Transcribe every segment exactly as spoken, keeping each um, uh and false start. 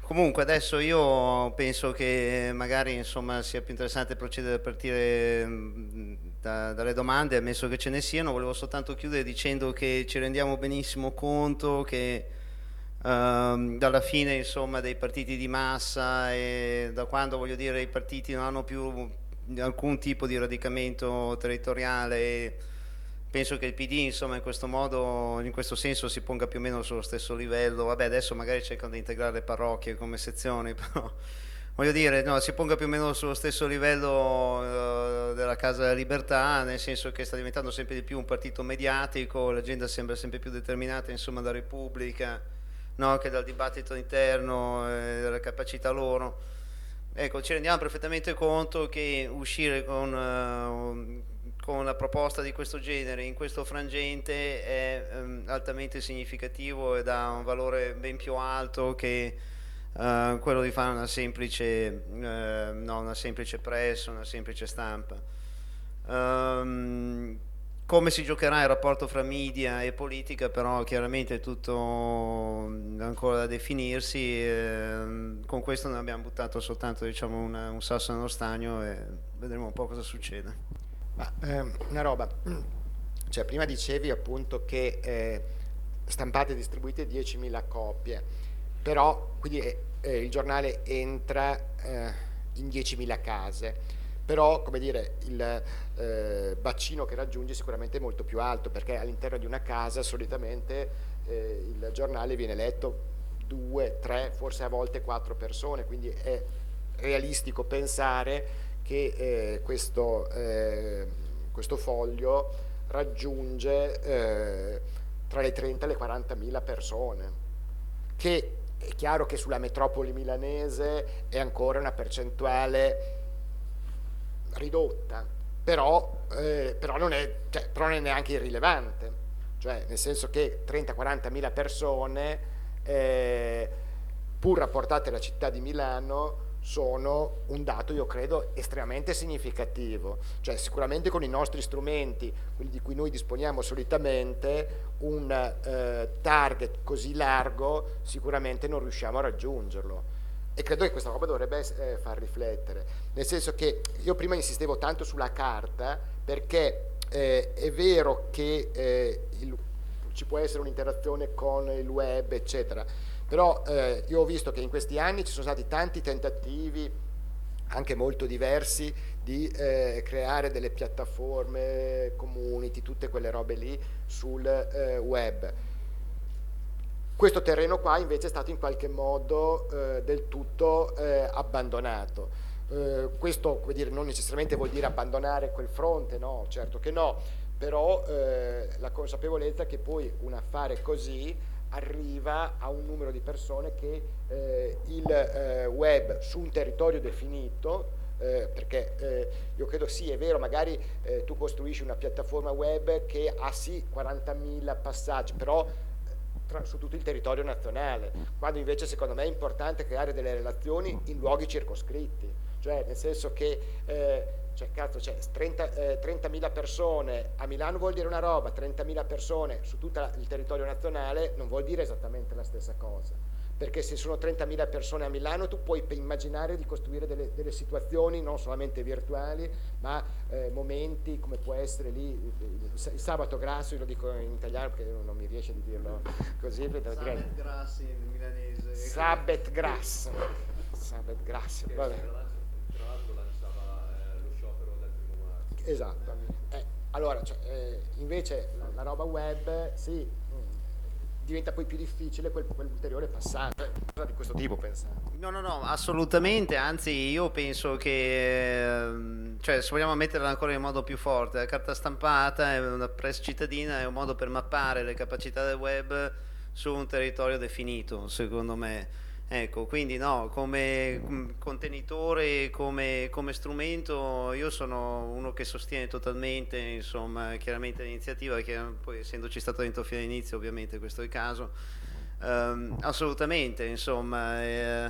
Comunque adesso io penso che magari insomma sia più interessante procedere a partire mh, da- dalle domande, ammesso che ce ne siano. Volevo soltanto chiudere dicendo che ci rendiamo benissimo conto che ehm, dalla fine insomma dei partiti di massa e da quando voglio dire i partiti non hanno più alcun tipo di radicamento territoriale e penso che il P D insomma in questo modo, in questo senso si ponga più o meno sullo stesso livello. Vabbè, adesso magari cercano di integrare le parrocchie come sezioni, però voglio dire, no, si ponga più o meno sullo stesso livello eh, della Casa della Libertà, nel senso che sta diventando sempre di più un partito mediatico, l'agenda sembra sempre più determinata insomma da Repubblica, no, che dal dibattito interno e dalla capacità loro. Ecco, ci rendiamo perfettamente conto che uscire con, eh, con una proposta di questo genere in questo frangente è ehm, altamente significativo ed ha un valore ben più alto che eh, quello di fare una semplice, eh, no, una semplice press, una semplice stampa. Ehm, come si giocherà il rapporto fra media e politica, però chiaramente è tutto ancora da definirsi. ehm, con questo ne abbiamo buttato soltanto diciamo, una- un sasso nello stagno e vedremo un po' cosa succede. Ma ehm, una roba, cioè prima dicevi appunto che eh, stampate e distribuite diecimila copie, però quindi eh, eh, il giornale entra eh, in diecimila case, però come dire il eh, bacino che raggiunge sicuramente è molto più alto, perché all'interno di una casa solitamente eh, il giornale viene letto due, tre, forse a volte quattro persone, quindi è realistico pensare che eh, questo, eh, questo foglio raggiunge eh, tra le trenta e le quarantamila persone, che è chiaro che sulla metropoli milanese è ancora una percentuale ridotta, però, eh, però, non è, cioè, però non è neanche irrilevante, cioè nel senso che trenta quaranta mila persone, eh, pur rapportate alla città di Milano, sono un dato, io credo, estremamente significativo. Cioè sicuramente con i nostri strumenti, quelli di cui noi disponiamo solitamente, un eh, target così largo sicuramente non riusciamo a raggiungerlo. E credo che questa roba dovrebbe eh, far riflettere, nel senso che io prima insistevo tanto sulla carta perché eh, è vero che eh, il, ci può essere un'interazione con il web eccetera, però eh, io ho visto che in questi anni ci sono stati tanti tentativi anche molto diversi di eh, creare delle piattaforme, community, tutte quelle robe lì sul eh, web. Questo terreno qua invece è stato in qualche modo eh, del tutto eh, abbandonato. Eh, questo come dire, non necessariamente vuol dire abbandonare quel fronte, no, certo che no, però eh, la consapevolezza che poi un affare così arriva a un numero di persone che eh, il eh, web su un territorio definito, eh, perché eh, io credo sì, è vero, magari eh, tu costruisci una piattaforma web che ha sì quarantamila passaggi, però tra, su tutto il territorio nazionale, quando invece secondo me è importante creare delle relazioni in luoghi circoscritti, cioè nel senso che eh, cioè, cazzo, cioè, trenta, eh, trentamila persone a Milano vuol dire una roba, trentamila persone su tutto il territorio nazionale non vuol dire esattamente la stessa cosa, perché se sono trentamila persone a Milano tu puoi immaginare di costruire delle, delle situazioni non solamente virtuali ma eh, momenti come può essere lì il, il sabato grasso, io lo dico in italiano perché non mi riesce di dirlo così, Samet grassi in milanese. Sabet grass Sabet grass, vabbè. Tra l'altro lanciava eh, lo sciopero del primo marzo. Esatto. Eh, allora, cioè, eh, invece la, la roba web, sì, mh, diventa poi più difficile quel, quell'ulteriore passaggio. Cioè, cosa di questo tipo pensate? No, no, no, assolutamente, anzi io penso che, ehm, cioè se vogliamo metterla ancora in modo più forte, la carta stampata è una press cittadina, è un modo per mappare le capacità del web su un territorio definito, secondo me. Ecco, quindi no, come mm, contenitore, come, come strumento, io sono uno che sostiene totalmente, insomma, chiaramente l'iniziativa, che poi essendoci stato dentro fino all'inizio, ovviamente questo è il caso. Ehm, assolutamente, insomma, eh,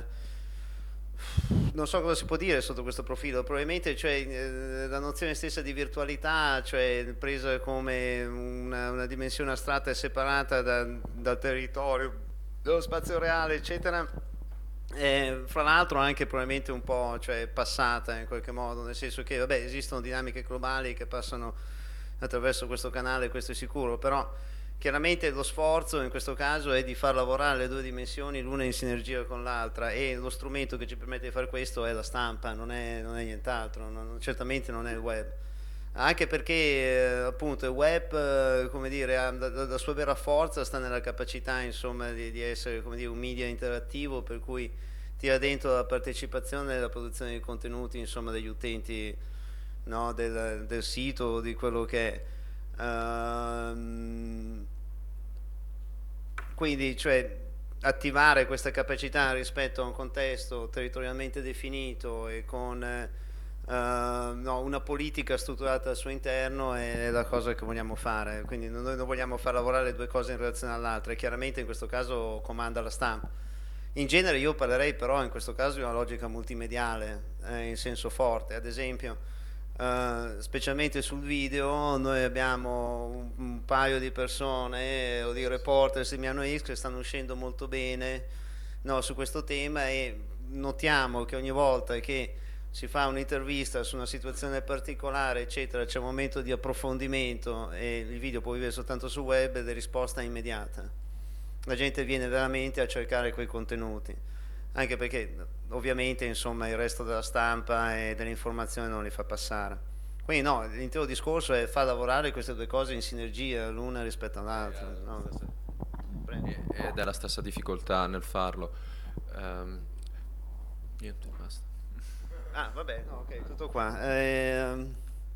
non so cosa si può dire sotto questo profilo, probabilmente cioè, eh, la nozione stessa di virtualità, cioè presa come una, una dimensione astratta e separata da- dal territorio, dallo spazio reale, eccetera, Eh, fra l'altro anche probabilmente un po', cioè, passata in qualche modo, nel senso che vabbè, esistono dinamiche globali che passano attraverso questo canale, questo è sicuro, però chiaramente lo sforzo in questo caso è di far lavorare le due dimensioni l'una in sinergia con l'altra, e lo strumento che ci permette di fare questo è la stampa, non è, non è nient'altro, non, certamente non è il web. Anche perché eh, appunto il web, eh, come dire, ha, la, la sua vera forza sta nella capacità, insomma, di, di essere, come dire, un media interattivo, per cui tira dentro la partecipazione e la produzione di contenuti, insomma, degli utenti, no, del, del sito, di quello che è. Uh, quindi, cioè, attivare questa capacità rispetto a un contesto territorialmente definito e con Uh, no, una politica strutturata al suo interno è la cosa che vogliamo fare, quindi noi non vogliamo far lavorare le due cose in relazione all'altra, e chiaramente in questo caso comanda la stampa. In genere io parlerei però in questo caso di una logica multimediale, eh, in senso forte. Ad esempio, uh, specialmente sul video, noi abbiamo un, un paio di persone o di reporter di Milano X che stanno uscendo molto bene, no, su questo tema, e notiamo che ogni volta che si fa un'intervista su una situazione particolare, eccetera, c'è un momento di approfondimento, e il video può vivere soltanto sul web, ed è risposta immediata. La gente viene veramente a cercare quei contenuti, anche perché ovviamente, insomma, il resto della stampa e dell'informazione non li fa passare. Quindi no, l'intero discorso è far lavorare queste due cose in sinergia l'una rispetto all'altra, no? Ed è la stessa difficoltà nel farlo. Um, niente, basta. Ah, vabbè, no, ok, tutto qua. Eh,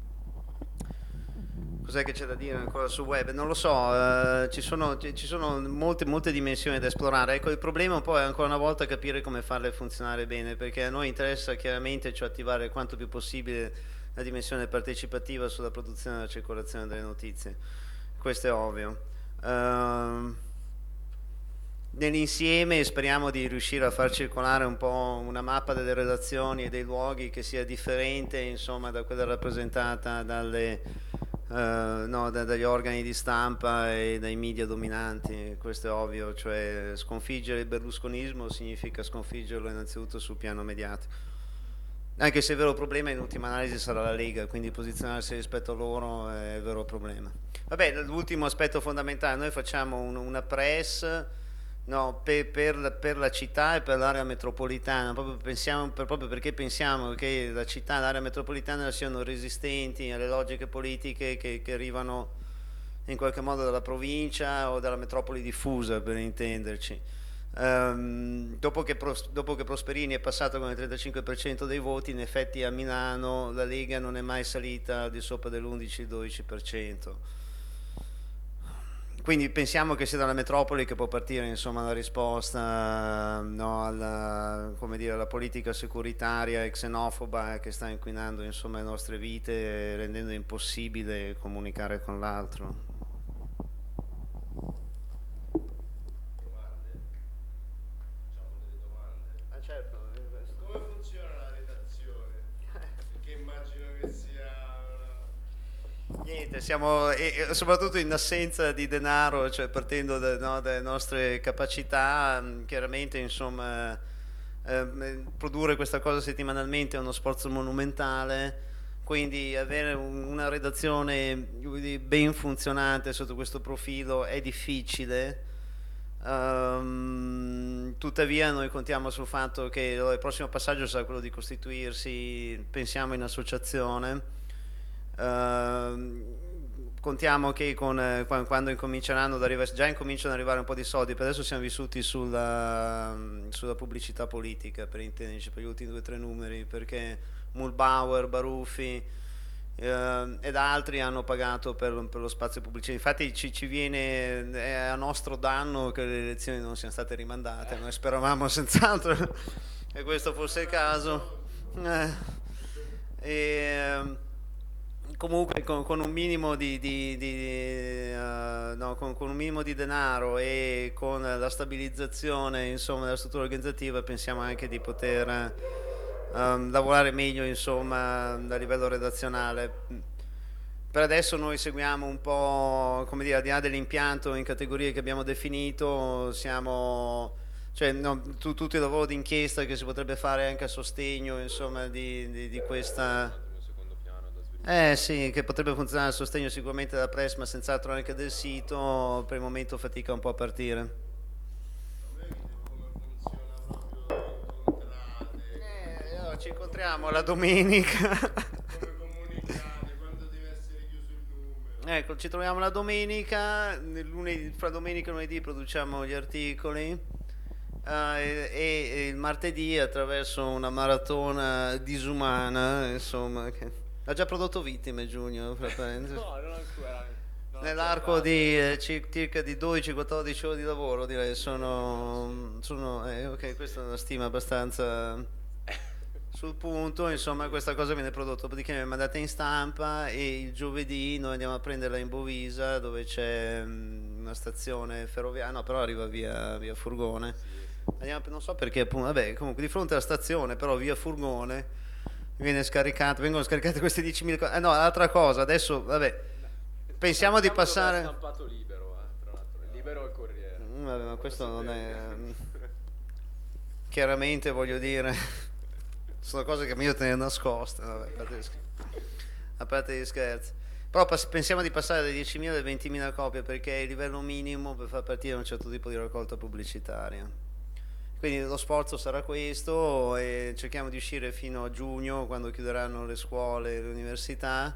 cos'è che c'è da dire ancora sul web? Non lo so, eh, ci sono, ci sono molte, molte dimensioni da esplorare. Ecco, il problema un po' è ancora una volta capire come farle funzionare bene, perché a noi interessa chiaramente, cioè, attivare quanto più possibile la dimensione partecipativa sulla produzione e la circolazione delle notizie. Questo è ovvio. Uh, Nell'insieme speriamo di riuscire a far circolare un po' una mappa delle redazioni e dei luoghi che sia differente, insomma, da quella rappresentata dalle, uh, no, da, dagli organi di stampa e dai media dominanti. Questo è ovvio, cioè sconfiggere il berlusconismo significa sconfiggerlo innanzitutto sul piano mediatico, anche se il vero problema in ultima analisi sarà la Lega, quindi posizionarsi rispetto a loro è il vero problema. Vabbè, l'ultimo aspetto fondamentale: noi facciamo un, una press, no, per, per, per la città e per l'area metropolitana, proprio, pensiamo, per, proprio perché pensiamo che la città e l'area metropolitana siano resistenti alle logiche politiche che, che arrivano in qualche modo dalla provincia o dalla metropoli diffusa, per intenderci. Um, dopo, che Pros, dopo che Prosperini è passato con il trentacinque per cento dei voti, in effetti a Milano la Lega non è mai salita al di sopra dell'undici dodici per cento. Quindi pensiamo che sia dalla metropoli che può partire, insomma, la risposta, no, alla, come dire, alla politica securitaria e xenofoba che sta inquinando, insomma, le nostre vite, rendendo impossibile comunicare con l'altro. Niente, siamo e, e soprattutto in assenza di denaro, cioè partendo da, no, dalle nostre capacità, chiaramente, insomma, eh, produrre questa cosa settimanalmente è uno sforzo monumentale, quindi avere un, una redazione ben funzionante sotto questo profilo è difficile. Um, tuttavia noi contiamo sul fatto che il prossimo passaggio sarà quello di costituirsi, pensiamo, in associazione. Uh, contiamo che con, eh, quando incominceranno ad arrivare, già incominciano ad arrivare un po' di soldi, per adesso siamo vissuti sulla, sulla pubblicità politica, per intenderci, per gli ultimi due o tre numeri, perché Mulbauer, Baruffi eh, ed altri hanno pagato per, per lo spazio pubblicitario. Infatti ci, ci viene, è a nostro danno che le elezioni non siano state rimandate, noi speravamo senz'altro che questo fosse il caso. Eh, e, comunque con, con un minimo di, di, di uh, no, con, con un minimo di denaro e con la stabilizzazione, insomma, della struttura organizzativa, pensiamo anche di poter um, lavorare meglio, insomma, a livello redazionale. Per adesso noi seguiamo un po', come dire, al di là dell'impianto in categorie che abbiamo definito, siamo cioè no, tu, tutto il lavoro d'inchiesta che si potrebbe fare anche a sostegno, insomma, di, di, di questa... Eh sì, che potrebbe funzionare a sostegno sicuramente della press, ma senz'altro anche del sito, per il momento fatica un po' a partire. Eh, allora, ci incontriamo la domenica. Ecco, ci troviamo la domenica, nel lunedì, fra domenica e lunedì produciamo gli articoli eh, e, e il martedì attraverso una maratona disumana, insomma, che ha già prodotto vittime Giugno, fra parentesi. No, non ancora. non Nell'arco ancora. di eh, ci- circa di dodici quattordici ore di lavoro, direi, sono, sono eh, ok, questa è una stima abbastanza sul punto, insomma, questa cosa viene prodotta, dopodiché viene mandata in stampa e il giovedì noi andiamo a prenderla in Bovisa dove c'è mm, una stazione ferroviaria, no, però arriva via, via furgone. Andiamo- non so perché, appunto, vabbè, comunque di fronte alla stazione, però via furgone viene scaricato, vengono scaricate queste diecimila cose. Eh, no, l'altra cosa, adesso, vabbè, pensiamo di Sappiamo dove è passare... stampato Libero, eh, tra l'altro. Il Libero e il Corriere. Mm, vabbè, ma questo non è... sapere. Chiaramente, voglio dire, sono cose che meglio tenere nascoste, vabbè, a parte gli scherzi. A parte gli scherzi. Però pass- pensiamo di passare dai diecimila alle ventimila copie perché è il livello minimo per far partire un certo tipo di raccolta pubblicitaria. Quindi lo sforzo sarà questo e cerchiamo di uscire fino a giugno quando chiuderanno le scuole e le università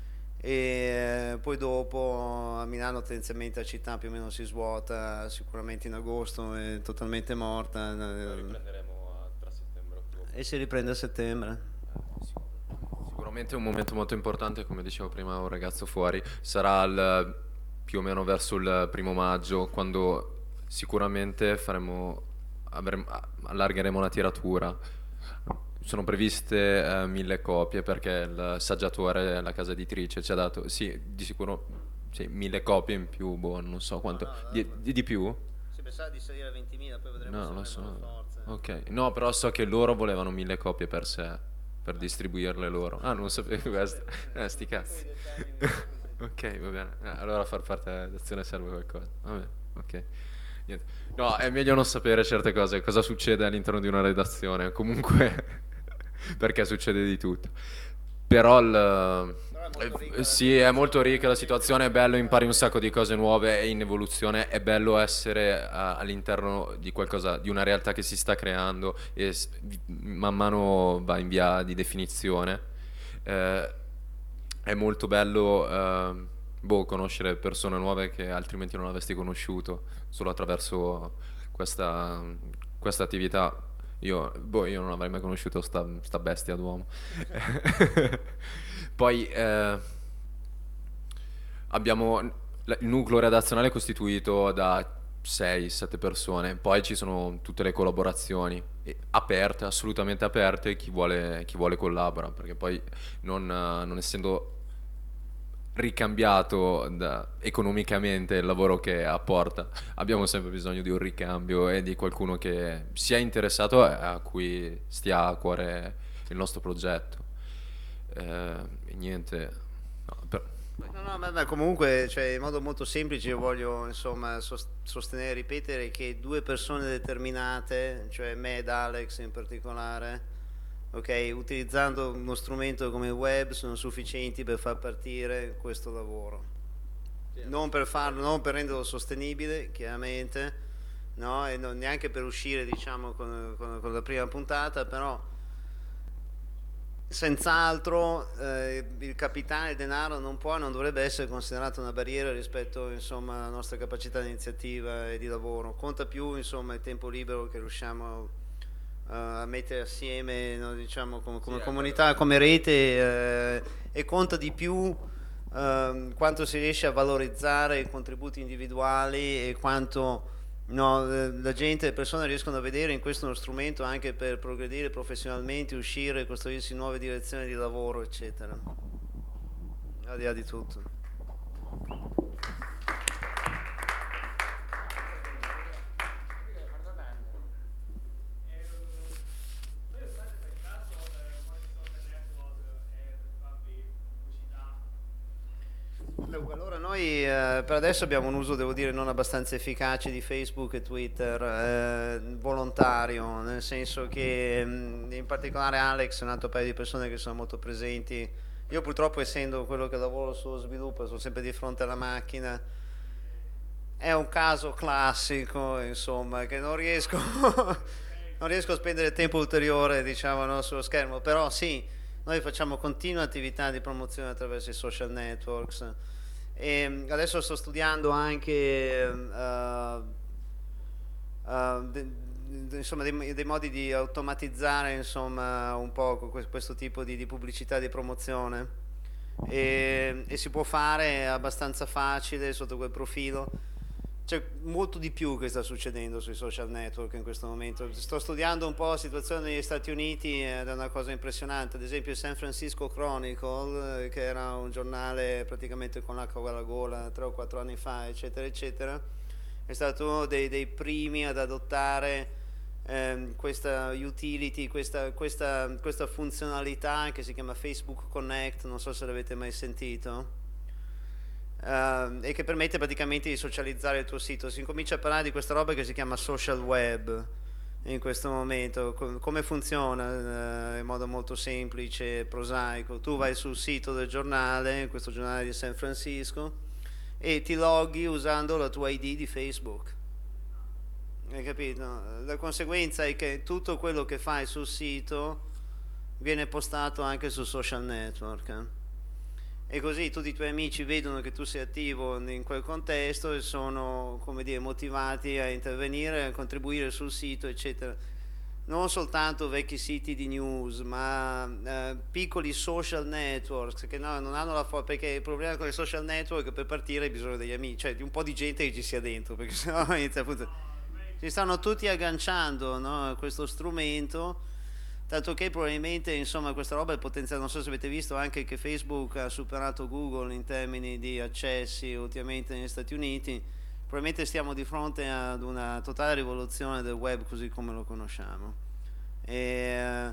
e eh, poi dopo a Milano tendenzialmente la città più o meno si svuota, sicuramente in agosto è totalmente morta Poi eh, riprenderemo a- tra settembre e ottobre. e si riprende a settembre. Sicuramente un momento molto importante, come dicevo prima un ragazzo fuori, sarà il- più o meno verso il primo maggio, quando sicuramente faremo, avremo- allargheremo la tiratura. Sono previste eh, mille copie perché il saggiatore, la casa editrice, ci ha dato, sì, di sicuro sì, mille copie in più, boh, non so quanto, No, no, di, no. di- di più? Si pensava di salire a ventimila, poi vedremo No, se non lo avremo le so. forze. Ok, no, però so che loro volevano mille copie per sé, per distribuirle loro. Ah, non sapevo questo. Eh, sti cazzi. Ok, va bene. Eh, allora far parte dell'azione serve qualcosa. Vabbè, ok. Niente. No, è meglio non sapere certe cose, cosa succede all'interno di una redazione. Comunque, perché succede di tutto. Però il... Però è molto ricca eh, la sì, è molto ricca la situazione, è bello, impari un sacco di cose nuove, è in evoluzione, è bello essere eh, all'interno di qualcosa, di una realtà che si sta creando e s- vi- man mano va in via di definizione. Eh, è molto bello eh, boh, conoscere persone nuove che altrimenti non avresti conosciuto solo attraverso questa, questa attività. Io, boh, io non avrei mai conosciuto sta, sta bestia d'uomo. Poi eh, abbiamo l- il nucleo redazionale è costituito da sei sette persone, poi ci sono tutte le collaborazioni e aperte, assolutamente aperte, chi vuole, chi vuole collabora, perché poi non, eh, non essendo ricambiato da- economicamente il lavoro che apporta, abbiamo sempre bisogno di un ricambio e di qualcuno che sia interessato e a cui stia a cuore il nostro progetto. Eh, e niente, no, per- No, no, ma, ma comunque, cioè, in modo molto semplice io voglio insomma sos- sostenere e ripetere che due persone determinate, cioè me ed Alex in particolare, ok, utilizzando uno strumento come il web sono sufficienti per far partire questo lavoro. Non per farlo, non per renderlo sostenibile, chiaramente, no? E non neanche per uscire, diciamo, con, con- con la prima puntata, però senz'altro eh, il capitale, il denaro non può e non dovrebbe essere considerato una barriera rispetto insomma, alla nostra capacità di iniziativa e di lavoro. Conta più insomma, il tempo libero che riusciamo eh, a mettere assieme no, diciamo, come, come Sì, è comunità, come rete eh, e conta di più ehm, quanto si riesce a valorizzare i contributi individuali e quanto no, eh, la gente, le persone riescono a vedere in questo uno strumento anche per progredire professionalmente, uscire, costruirsi nuove direzioni di lavoro, eccetera. Al di là di tutto. Dunque, allora noi eh, per adesso abbiamo un uso, devo dire, non abbastanza efficace di Facebook e Twitter, eh, volontario, nel senso che mh, in particolare Alex e un altro paio di persone che sono molto presenti. Io purtroppo, essendo quello che lavoro sullo sviluppo, sono sempre di fronte alla macchina. È un caso classico, insomma, che non riesco, non riesco a spendere tempo ulteriore, diciamo, no, sullo schermo, però sì, noi facciamo continue attività di promozione attraverso i social networks. E adesso sto studiando anche uh, uh, de, de, insomma, dei, dei modi di automatizzare, insomma, un po' questo tipo di, di pubblicità di promozione e, e si può fare abbastanza facile sotto quel profilo. C'è molto di più che sta succedendo sui social network in questo momento. Sto studiando un po' la situazione negli Stati Uniti ed è una cosa impressionante. Ad esempio il San Francisco Chronicle, che era un giornale praticamente con l'acqua alla gola tre o quattro anni fa, eccetera, eccetera, è stato uno dei, dei primi ad adottare ehm, questa utility, questa, questa, questa funzionalità che si chiama Facebook Connect, non so se l'avete mai sentito. Uh, e che permette praticamente di socializzare il tuo sito. Si incomincia a parlare di questa roba che si chiama social web in questo momento. Com- come funziona? Uh, in modo molto semplice, prosaico. Tu vai sul sito del giornale, questo giornale di San Francisco, e ti loghi usando la tua I D di Facebook. Hai capito? La conseguenza è che tutto quello che fai sul sito viene postato anche su social network. Eh? E così tutti i tuoi amici vedono che tu sei attivo in quel contesto e sono, come dire, motivati a intervenire, a contribuire sul sito, eccetera. Non soltanto vecchi siti di news, ma eh, piccoli social networks che no, non hanno la forza, perché il problema con i social network è che per partire hai bisogno degli amici, cioè di un po' di gente che ci sia dentro, perché sennò inizia appunto. Si stanno tutti agganciando, no, a questo strumento. Tanto che probabilmente, insomma, questa roba è potenziale. Non so se avete visto anche che Facebook ha superato Google in termini di accessi ultimamente negli Stati Uniti. Probabilmente stiamo di fronte ad una totale rivoluzione del web così come lo conosciamo. E,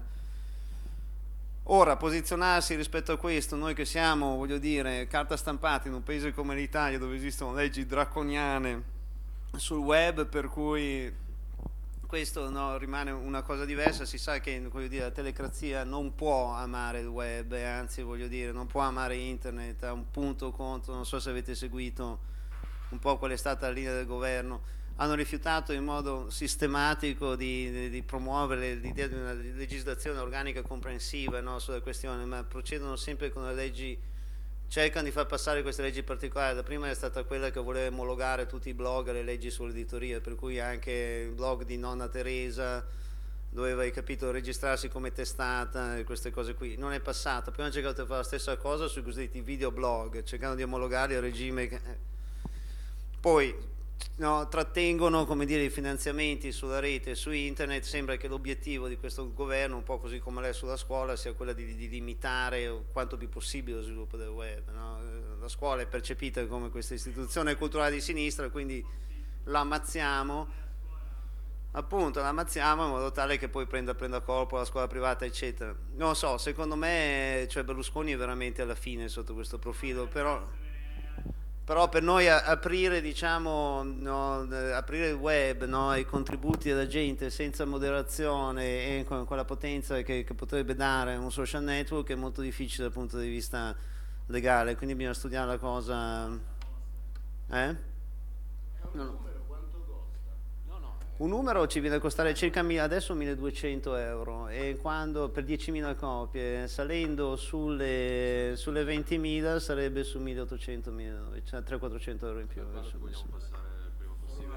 ora, posizionarsi rispetto a questo, noi che siamo, voglio dire, carta stampata in un paese come l'Italia dove esistono leggi draconiane sul web, per cui questo no, rimane una cosa diversa. Si sa che, voglio dire, la telecrazia non può amare il web, e anzi, voglio dire, non può amare internet, a un punto contro. Non so se avete seguito un po' qual è stata la linea del governo. Hanno rifiutato in modo sistematico di, di, di promuovere l'idea di una legislazione organica comprensiva, no, sulla questione, ma procedono sempre con le leggi. Cercano di far passare queste leggi particolari. La prima è stata quella che voleva omologare tutti i blog alle leggi sull'editoria, per cui anche il blog di nonna Teresa doveva, hai capito, registrarsi come testata e queste cose qui. Non è passata. Prima hanno cercato di fare la stessa cosa sui cosiddetti videoblog, cercando di omologare il regime. Poi no, trattengono, come dire, i finanziamenti sulla rete, su internet. Sembra che l'obiettivo di questo governo, un po' così come l'è sulla scuola, sia quella di, di limitare quanto più possibile lo sviluppo del web, no? La scuola è percepita come questa istituzione culturale di sinistra, quindi la ammazziamo, appunto la ammazziamo in modo tale che poi prenda, prenda corpo la scuola privata, eccetera. Non so, secondo me, cioè, Berlusconi è veramente alla fine sotto questo profilo, però però per noi aprire, diciamo, no, aprire il web, no, ai contributi della gente senza moderazione e con quella potenza che, che potrebbe dare un social network è molto difficile dal punto di vista legale, quindi bisogna studiare la cosa. Eh? No. Un numero ci viene a costare circa adesso milleduecento euro, e quando per diecimila copie, salendo sulle, sulle ventimila sarebbe su milleottocento millenovecento, cioè trecento quattrocento euro in più. Adesso, vogliamo passare il prima possibile.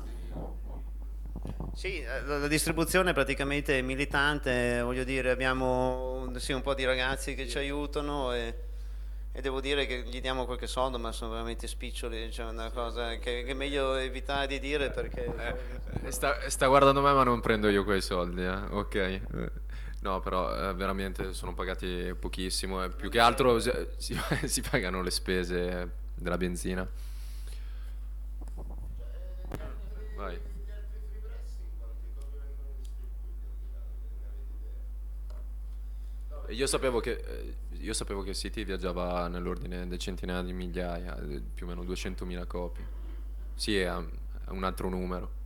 Sì, la, la distribuzione praticamente è militante, voglio dire, abbiamo sì, un po' di ragazzi che ci aiutano e, e devo dire che gli diamo qualche soldo, ma sono veramente spiccioli, cioè una cosa che, che è meglio evitare di dire perché. Eh, sta, sta guardando me, ma non prendo io quei soldi, eh? Ok. Eh, No, però eh, veramente sono pagati pochissimo e più che altro si, si, si pagano le spese della benzina. Vai. Io sapevo che, eh, io sapevo che City viaggiava nell'ordine di centinaia di migliaia, eh, più o meno duecentomila copie. Sì, è, è un altro numero.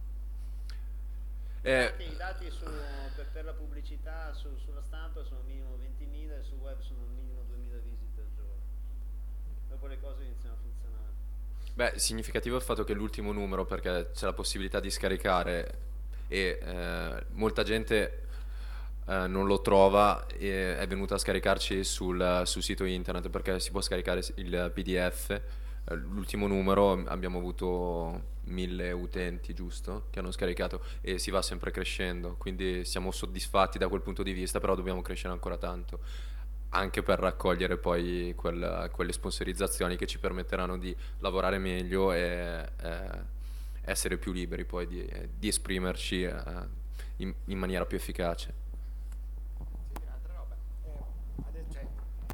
Eh, I dati su, per, per la pubblicità su- sulla stampa sono minimo ventimila e sul web sono minimo duemila visite al giorno. Dopo le cose iniziano a funzionare. Beh, significativo è il fatto che l'ultimo numero, perché c'è la possibilità di scaricare e eh, molta gente eh, non lo trova e è venuta a scaricarci sul, sul sito internet perché si può scaricare il P D F. Eh, L'ultimo numero abbiamo avuto mille utenti, giusto? Che hanno scaricato e si va sempre crescendo, quindi siamo soddisfatti da quel punto di vista, però dobbiamo crescere ancora tanto anche per raccogliere poi quel- quelle sponsorizzazioni che ci permetteranno di lavorare meglio e eh, essere più liberi poi di, di esprimerci eh, in, in maniera più efficace. Sì, un'altra roba. Eh, adesso, cioè,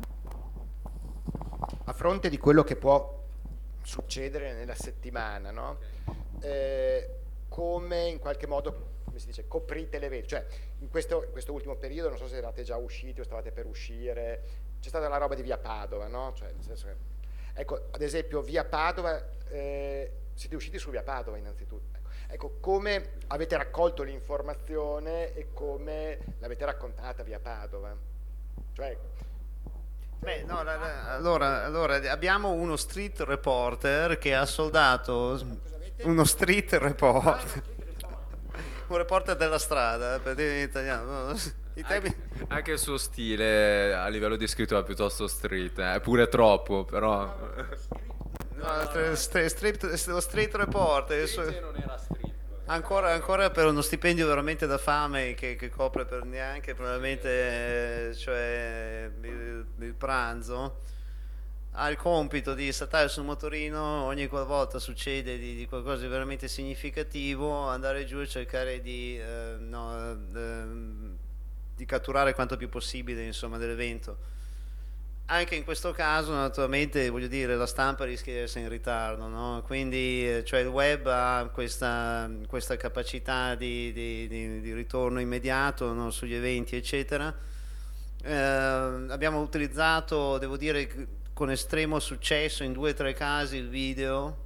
a fronte di quello che può succedere nella settimana, no? Eh, come in qualche modo, come si dice, coprite l'evento, cioè in questo, in questo ultimo periodo, non so se eravate già usciti o stavate per uscire, c'è stata la roba di Via Padova, no? Cioè, nel senso che, ecco, ad esempio Via Padova, eh, siete usciti su Via Padova innanzitutto, ecco. Ecco, come avete raccolto l'informazione e come l'avete raccontata Via Padova? Cioè, Beh, no, la- la- allora, allora, abbiamo uno street reporter che ha soldato uno street reporter, un reporter della strada, per dire in italiano. no? I temi- Anche, anche il suo stile a livello di scrittura è piuttosto street, eh, è pure troppo, però... no, stre- stre- street- lo street reporter, il suo- non era street. ancora, ancora per uno stipendio veramente da fame che, che copre per neanche probabilmente eh, cioè, il, il pranzo, ha il compito di saltare sul motorino ogni qualvolta succede di, di qualcosa di veramente significativo, andare giù e cercare di, eh, no, ehm, di catturare quanto più possibile insomma, dell'evento. Anche in questo caso, naturalmente, voglio dire, la stampa rischia di essere in ritardo, no? Quindi, eh, cioè il web ha questa, questa capacità di, di- di- di ritorno immediato, no? Sugli eventi, eccetera. Eh, abbiamo utilizzato, devo dire, con estremo successo in due o tre casi il video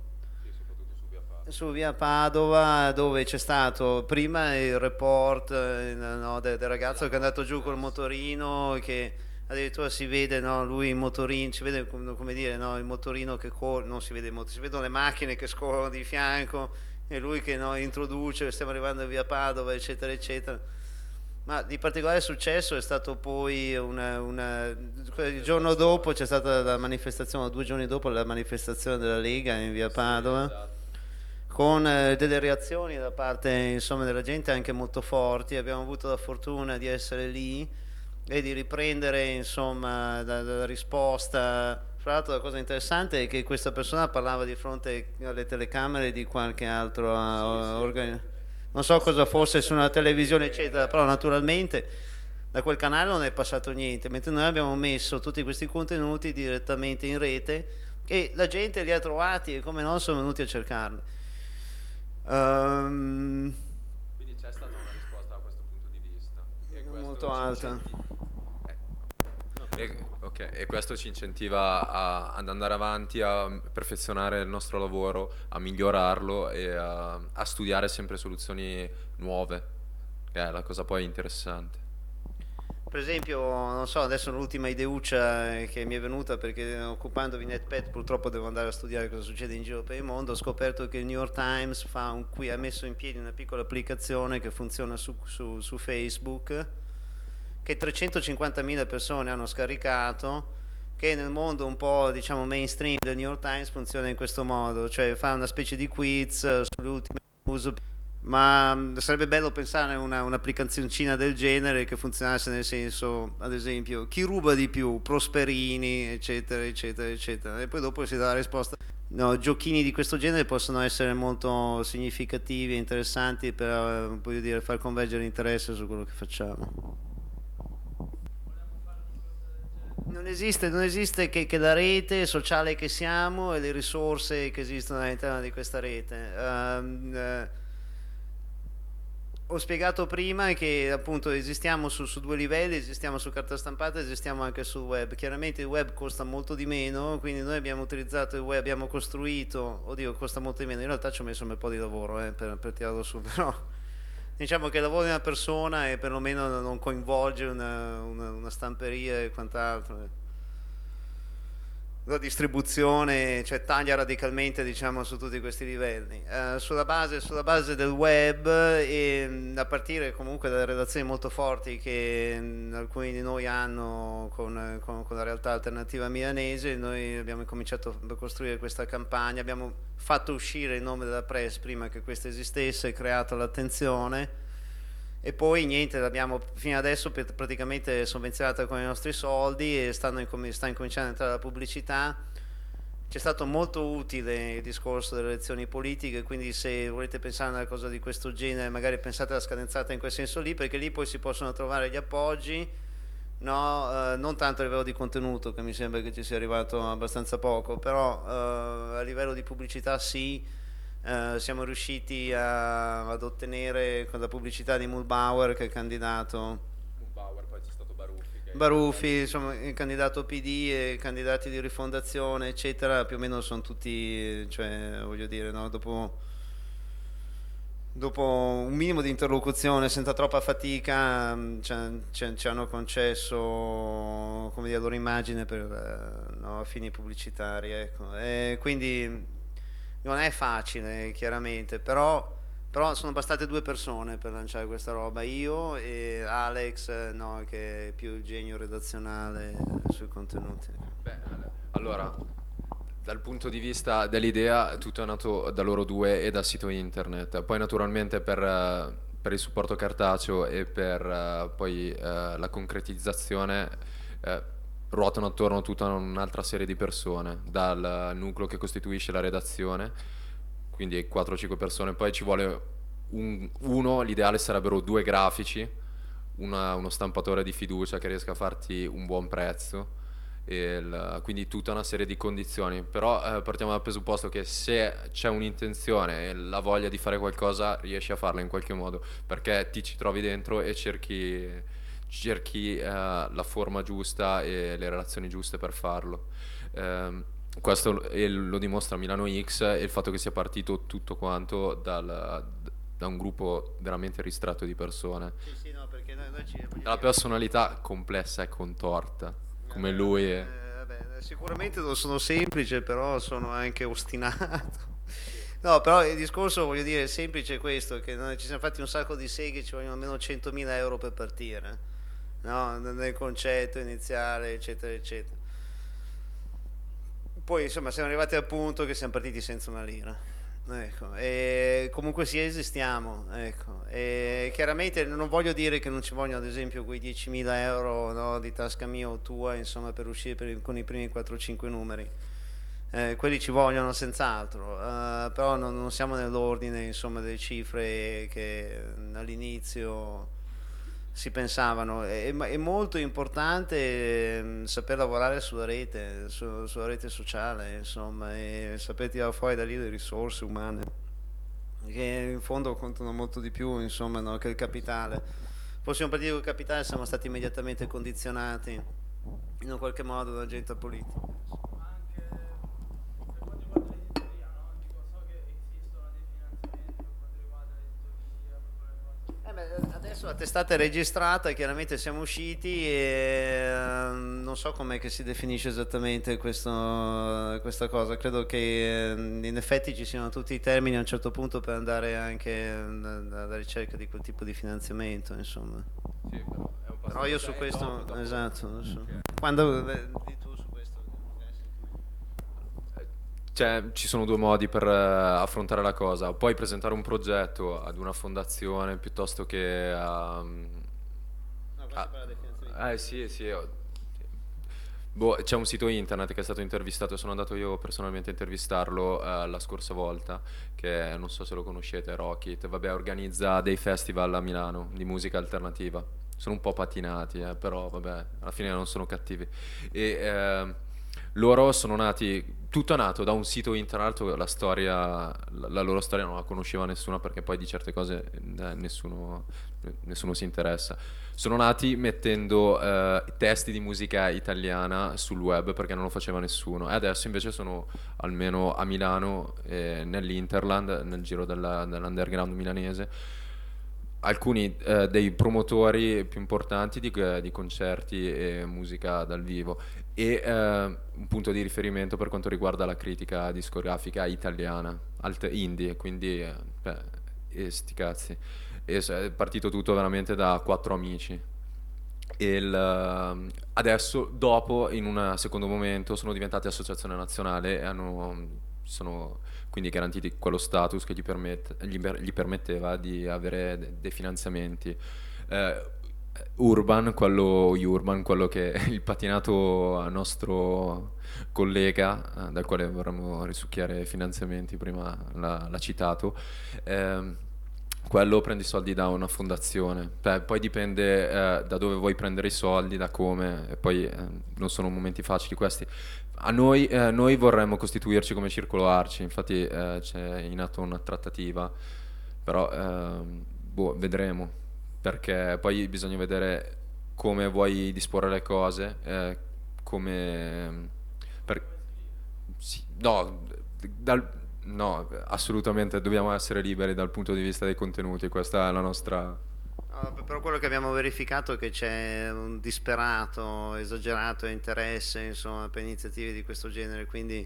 su via Padova, dove c'è stato prima il report eh, no, del, del ragazzo che è andato giù col motorino e che addirittura si vede no, lui in motorino, si vede come come dire no, il motorino che corre, non si vede il motorino, si vedono le macchine che scorrono di fianco e lui che no, introduce, stiamo arrivando a via Padova, eccetera, eccetera. Ma di particolare successo è stato poi una, una- il giorno dopo c'è stata la manifestazione, due giorni dopo la manifestazione della Lega in via Padova, con eh, delle reazioni da parte insomma, della gente anche molto forti. Abbiamo avuto la fortuna di essere lì e di riprendere insomma la, la risposta. Fra l'altro la cosa interessante è che questa persona parlava di fronte alle telecamere di qualche altro organizzazione, non so cosa fosse su una televisione eccetera, però naturalmente da quel canale non è passato niente, mentre noi abbiamo messo tutti questi contenuti direttamente in rete e la gente li ha trovati e come no sono venuti a cercarli. Ehm, Quindi c'è stata una risposta da questo punto di vista. E questo molto ci alta. incentiva- eh, E, ok, e questo ci incentiva a- ad andare avanti, a perfezionare il nostro lavoro, a migliorarlo e a, a studiare sempre soluzioni nuove, che è la cosa poi interessante. Per esempio, non so, adesso l'ultima ideuccia che mi è venuta perché occupandomi NetPet purtroppo devo andare a studiare cosa succede in giro per il mondo, ho scoperto che il New York Times fa un, qui ha messo in piedi una piccola applicazione che funziona su, su- su Facebook, che trecentocinquantamila persone hanno scaricato, che nel mondo un po' diciamo mainstream del New York Times funziona in questo modo, cioè fa una specie di quiz eh, sulle ultime news, ma mh, sarebbe bello pensare a una, un'applicazioncina del genere che funzionasse nel senso, ad esempio, chi ruba di più, Prosperini, eccetera, eccetera, eccetera, e poi dopo si dà la risposta. No, giochini di questo genere possono essere molto significativi e interessanti per eh, voglio dire, far convergere l'interesse su quello che facciamo. Non esiste, non esiste che, che la rete sociale che siamo e le risorse che esistono all'interno di questa rete. Ehm, eh, ho spiegato prima che appunto esistiamo su, su due livelli, esistiamo su carta stampata, esistiamo anche sul web. Chiaramente il web costa molto di meno, quindi noi abbiamo utilizzato il web, abbiamo costruito, oddio costa molto di meno, in realtà ci ho messo un bel po' di lavoro eh, per, per tirarlo su, però diciamo che il lavoro di una persona e perlomeno non coinvolge una, una, una stamperia e quant'altro. La distribuzione, cioè taglia radicalmente diciamo su tutti questi livelli. Uh, sulla, base, sulla base del web e a partire comunque dalle relazioni molto forti che mh, alcuni di noi hanno con, con, con la realtà alternativa milanese, noi abbiamo cominciato a costruire questa campagna, abbiamo fatto uscire il nome della press prima che questa esistesse, creato l'attenzione. E poi niente, l'abbiamo fino adesso praticamente sovvenzionata con i nostri soldi e stanno incom- sta incominciando ad entrare la pubblicità. C'è stato molto utile il discorso delle elezioni politiche, quindi se volete pensare a una cosa di questo genere magari pensate alla scadenzata in quel senso lì, perché lì poi si possono trovare gli appoggi, no? Eh, non tanto a livello di contenuto, che mi sembra che ci sia arrivato abbastanza poco, però eh, a livello di pubblicità sì. Uh, siamo riusciti a, ad ottenere con la pubblicità di Mulbauer che è candidato Bauer, poi c'è stato Baruffi che Baruffi, insomma il candidato P D e candidati di rifondazione eccetera, più o meno sono tutti, cioè voglio dire, no? dopo dopo un minimo di interlocuzione senza troppa fatica ci, ci, ci hanno concesso come dire, la loro immagine per no, fini pubblicitari, ecco. E quindi non è facile chiaramente, però, però sono bastate due persone per lanciare questa roba, io e Alex, no, che è più il genio redazionale sui contenuti. Beh, allora, dal punto di vista dell'idea, tutto è nato da loro due e dal sito internet, poi naturalmente per, per il supporto cartaceo e per uh, poi uh, la concretizzazione uh, ruotano attorno a tutta un'altra serie di persone, dal nucleo che costituisce la redazione, quindi quattro cinque persone, poi ci vuole un, uno, l'ideale sarebbero due grafici, una, uno stampatore di fiducia che riesca a farti un buon prezzo, e il, quindi tutta una serie di condizioni, però eh, partiamo dal presupposto che se c'è un'intenzione e la voglia di fare qualcosa riesci a farla in qualche modo, perché ti ci trovi dentro e cerchi... cerchi eh, la forma giusta e le relazioni giuste per farlo. Eh, questo e lo dimostra Milano X e il fatto che sia partito tutto quanto dal, da un gruppo veramente ristretto di persone. Sì, sì, no, perché noi, noi ci, La personalità complessa e contorta, come lui è. Eh, vabbè, sicuramente non sono semplice, però sono anche ostinato. No, però il discorso, voglio dire, semplice è questo, che noi ci siamo fatti un sacco di seghe, ci vogliono almeno centomila euro per partire, no? Nel concetto iniziale, eccetera, eccetera. Poi, insomma, siamo arrivati al punto che siamo partiti senza una lira. Ecco, e comunque sia esistiamo, ecco. E chiaramente non voglio dire che non ci vogliono ad esempio quei diecimila euro, no, di tasca mia o tua, insomma, per uscire per, con i primi quattro cinque numeri. Eh, quelli ci vogliono senz'altro, uh, però non, non siamo nell'ordine insomma delle cifre che all'inizio si pensavano. È, è molto importante eh, saper lavorare sulla rete, su, sulla rete sociale, insomma, e saper tirare fuori da lì le risorse umane, che in fondo contano molto di più, insomma, no, che il capitale. Fossimo partiti col capitale siamo stati immediatamente condizionati in un qualche modo dall'agenda politica. Adesso la testata è registrata, chiaramente siamo usciti e uh, non so com'è che si definisce esattamente questo, questa cosa, credo che uh, in effetti ci siano tutti i termini a un certo punto per andare anche alla ricerca di quel tipo di finanziamento, insomma. Sì, però è un Però io su questo, dopo, esatto, non so. Quando eh, di tu su questo? Cioè, ci sono due modi per uh, affrontare la cosa. Puoi presentare un progetto ad una fondazione piuttosto che a... Um, no, questa a, è la definizione. Eh sì, sì. Oh, boh, c'è un sito internet che è stato intervistato, sono andato io personalmente a intervistarlo uh, la scorsa volta, che non so se lo conoscete, Rocket. Vabbè, organizza dei festival a Milano di musica alternativa. Sono un po' patinati, eh, però vabbè, alla fine non sono cattivi. E... Uh, loro sono nati, tutto è nato da un sito internet, la storia, la, la loro storia non la conosceva nessuno perché poi di certe cose eh, nessuno, nessuno si interessa. Sono nati mettendo eh, testi di musica italiana sul web perché non lo faceva nessuno, e adesso invece sono almeno a Milano, eh, nell'Interland, nel giro della- dell'underground milanese, alcuni eh, dei promotori più importanti di, di concerti e musica dal vivo, e eh, un punto di riferimento per quanto riguarda la critica discografica italiana, alt- indie, quindi eh, beh, e sti cazzi. E s- è partito tutto veramente da quattro amici. E il, ehm, adesso, dopo, in un secondo momento, sono diventati associazione nazionale e hanno, sono quindi garantiti quello status che gli, permette- gli per- gli permetteva di avere de- dei finanziamenti. Eh, Urban, quello Urban, quello che è il patinato a nostro collega, eh, dal quale vorremmo risucchiare finanziamenti, prima l'ha, l'ha citato. ehm, Quello prende i soldi da una fondazione. Beh, poi dipende eh, da dove vuoi prendere i soldi, da come, e poi eh, non sono momenti facili questi. A noi, eh, noi vorremmo costituirci come Circolo Arci, infatti eh, c'è in atto una trattativa, però ehm, boh, vedremo, perché poi bisogna vedere come vuoi disporre le cose, eh, come... per- sì, no, dal- no, assolutamente dobbiamo essere liberi dal punto di vista dei contenuti, questa è la nostra... No, però quello che abbiamo verificato è che c'è un disperato, esagerato interesse, insomma, per iniziative di questo genere, quindi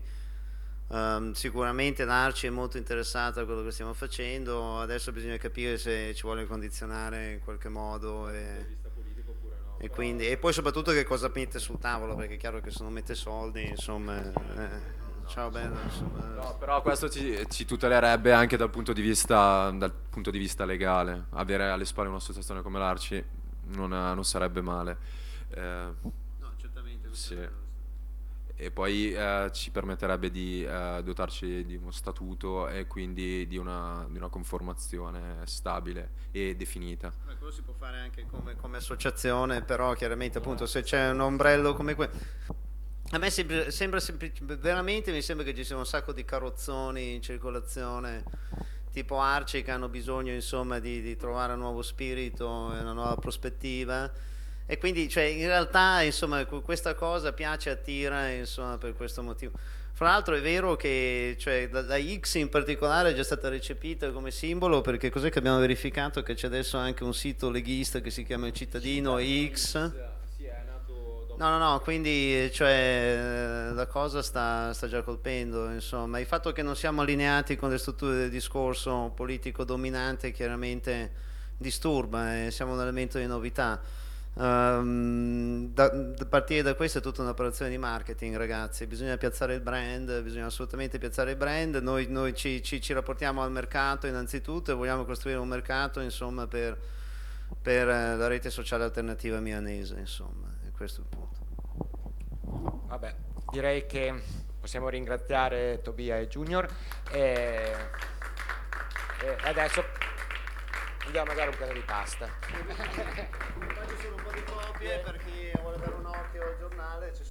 ehm, sicuramente l'Arci è molto interessata a quello che stiamo facendo, adesso bisogna capire se ci vuole condizionare in qualche modo e, e quindi, e poi soprattutto che cosa mette sul tavolo, perché è chiaro che se non mette soldi, insomma, eh, ciao bello, insomma. No, però questo ci, ci tutelerebbe anche dal punto di vista, dal punto di vista legale. Avere alle spalle un'associazione come l'Arci non, non sarebbe male. Eh, No, certamente. sì. E poi eh, ci permetterebbe di eh, dotarci di uno statuto e quindi di una, di una conformazione stabile e definita. Beh, quello si può fare anche come, come associazione, però chiaramente appunto se c'è un ombrello come quello... A me sembra, sembra sempli- veramente mi sembra che ci sia un sacco di carrozzoni in circolazione tipo Arci che hanno bisogno insomma di, di trovare un nuovo spirito e una nuova prospettiva, e quindi cioè, in realtà insomma questa cosa piace e attira insomma per questo motivo. Fra l'altro è vero che cioè, la, la X in particolare è già stata recepita come simbolo, perché cos'è che abbiamo verificato? Che c'è adesso anche un sito leghista che si chiama Il Cittadino X. No, no, no, quindi cioè, la cosa sta, sta già colpendo, insomma. Il fatto che non siamo allineati con le strutture del discorso politico dominante chiaramente disturba, e siamo un elemento di novità. Um, da, da partire da questo è tutta un'operazione di marketing, ragazzi. Bisogna piazzare il brand, bisogna assolutamente piazzare il brand. Noi, noi ci, ci, ci rapportiamo al mercato innanzitutto e vogliamo costruire un mercato, insomma, per, per la rete sociale alternativa milanese, insomma. Questo è il punto. Vabbè, direi che possiamo ringraziare Tobia e Junior e, e adesso andiamo magari un piano di pasta. Faccio solo un po' di copie per chi vuole dare un occhio al giornale.